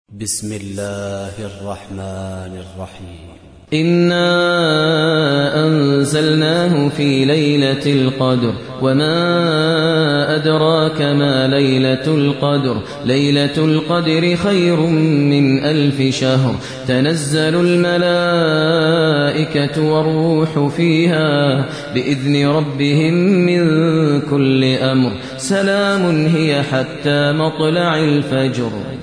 بسم الله الرحمن الرحيم. إنا أنزلناه في ليلة القدر وما أدراك ما ليلة القدر ليلة القدر خير من 1000 شهر تنزل الملائكة والروح فيها بإذن ربهم من كل أمر سلام هي حتى مطلع الفجر.